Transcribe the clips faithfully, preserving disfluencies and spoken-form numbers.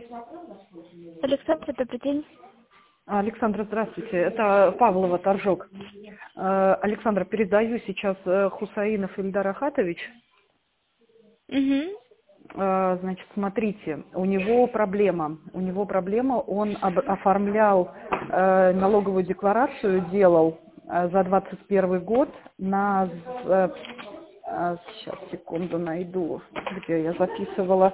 Александр, добрый день. Александра, здравствуйте. Это Павлова, Торжок. Э, Александра, передаю сейчас э, Хусаинов Ильдар Ахатович. Угу. Э, Значит, смотрите, у него проблема. У него проблема, он об- оформлял э, налоговую декларацию, делал э, за двадцать первый год на... з- э, э, Сейчас, секунду, найду, где я записывала.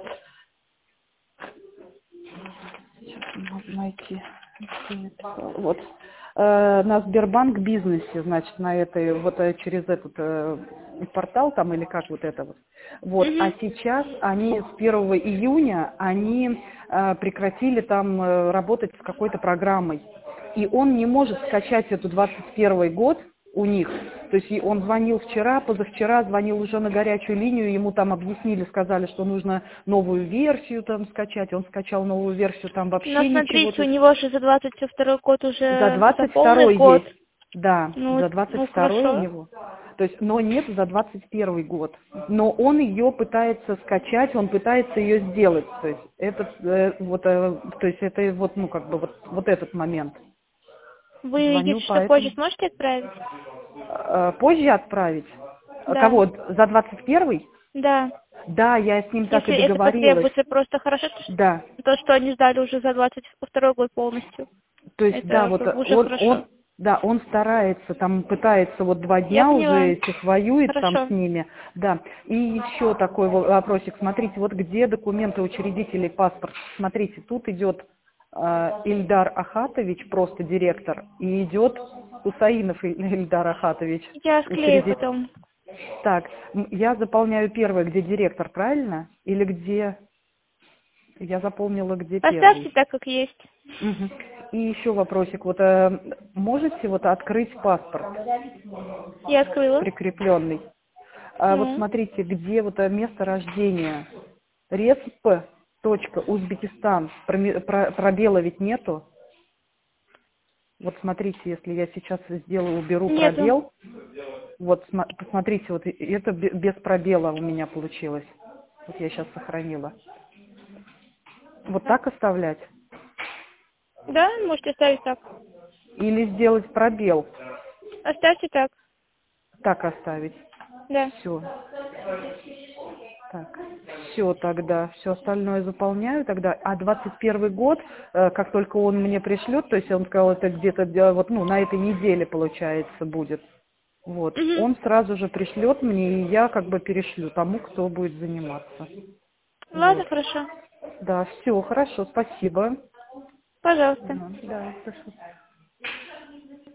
Сейчас не могу найти. Где это? Вот. Э, На Сбербанк бизнесе, значит, на этой, вот э, через этот э, портал там или как вот это вот. Вот. А Угу. сейчас они с первого июня они э, прекратили там э, работать с какой-то программой. И он не может скачать эту двадцать первый год у них. То есть и он звонил вчера, позавчера, звонил уже на горячую линию, ему там объяснили, сказали, что нужно новую версию там скачать. Он скачал новую версию, там Но вообще ничего. смотрите, То у есть него же за двадцать второй год за уже за двадцать полный второй год. есть, да, Ну, за двадцать ну второй у хорошо. него. То есть, но нет за двадцать первый год. Но он ее пытается скачать, он пытается ее сделать. То есть, этот, э, вот, э, то есть это вот, ну, как бы вот, вот этот момент. Вы, Звоню если что, позже поэтому. сможете отправить? Э, Позже отправить? Да. Кого? За двадцать первый? Да. Да, я с ним так и Если это договорилась. потребуется, просто хорошо, Да. то, что они сдали уже за двадцать второй год полностью. То есть, да, Это вот как бы уже он, хорошо. он, да, он старается, там пытается вот два Я дня уже поняла. этих воюет там с Хорошо. ними, да. И еще такой во- вопросик, смотрите, вот где документы учредителей паспорт, смотрите, тут идет э, Ильдар Ахатович, просто директор, и идет Хусаинов Иль- Ильдар Ахатович, Я склею учредитель. потом. Так, м, я заполняю первое, где директор, правильно? Или где, я запомнила, где Поставьте первый? так, как есть. Мгм. И еще вопросик. Вот э, можете вот открыть паспорт Я открыла. прикрепленный? А вот Ну. смотрите, где вот э, место рождения. Респ. Точка, Узбекистан. Проме- про- Пробела ведь нету. Вот смотрите, если я сейчас сделаю, уберу Нету. пробел. Вот сма- посмотрите, вот и- это бе- без пробела у меня получилось. Вот я сейчас сохранила. Вот так оставлять? Да, можете оставить так. Или сделать пробел? Оставьте так. Так оставить. Да. Все. Так, все тогда, все остальное заполняю тогда. А двадцать первый год, э, как только он мне пришлет, то есть он сказал, это где-то э, вот, ну, на этой неделе, получается, будет. Вот. Угу. Он сразу же пришлет мне, и я как бы перешлю тому, кто будет заниматься. Ладно, Вот. хорошо. Да, все, хорошо, спасибо. Пожалуйста. Ага, да, хорошо.